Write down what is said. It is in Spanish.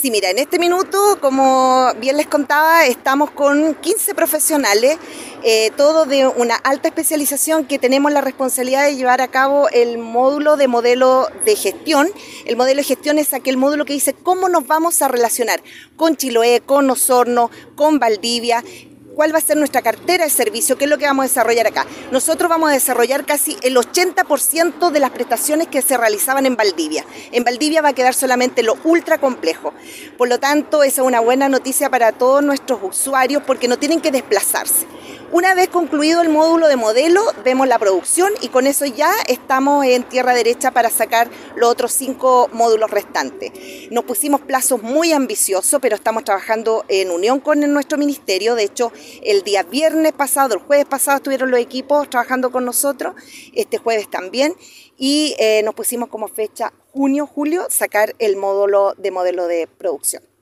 Sí, mira, en este minuto, como bien les contaba, estamos con 15 profesionales, todos de una alta especialización que tenemos la responsabilidad de llevar a cabo el módulo de modelo de gestión. El modelo de gestión es aquel módulo que dice cómo nos vamos a relacionar con Chiloé, con Osorno, con Valdivia. ¿Cuál va a ser nuestra cartera de servicio? ¿Qué es lo que vamos a desarrollar acá? Nosotros vamos a desarrollar casi el 80% de las prestaciones que se realizaban en Valdivia. En Valdivia va a quedar solamente lo ultra complejo. Por lo tanto, esa es una buena noticia para todos nuestros usuarios porque no tienen que desplazarse. Una vez concluido el módulo de modelo, vemos la producción y con eso ya estamos en tierra derecha para sacar los otros 5 módulos restantes. Nos pusimos plazos muy ambiciosos, pero estamos trabajando en unión con nuestro ministerio. De hecho, el día viernes pasado, el jueves pasado, estuvieron los equipos trabajando con nosotros, este jueves también, y nos pusimos como fecha junio, julio, sacar el módulo de modelo de producción.